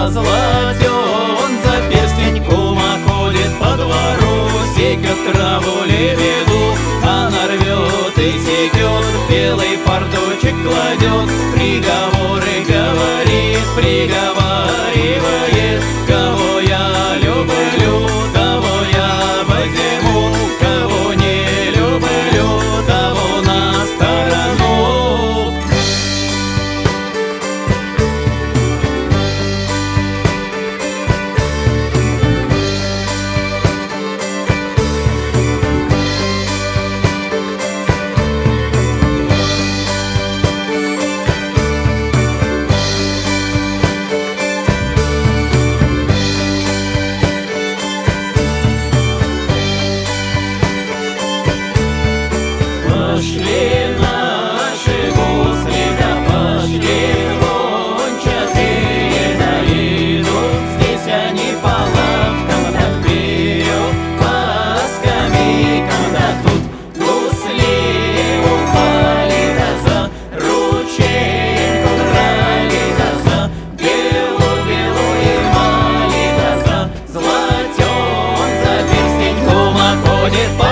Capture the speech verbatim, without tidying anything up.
позлатен, за перстень кума ходит по двору, секет траву лебеду, она рвет и секет, белый фарточек кладет, приговоры говорит, приговаривает. Кого я люблю, того я возьму, кого не люблю, того на сторону. Пошли наши гусли, да пошли гончатые, да идут здесь они по лавкам, да вперед по скамейкам, да тут гусли упали, да за ручейку драли, да за белую-белую эмали, да за золотен, за перстень кума ходит по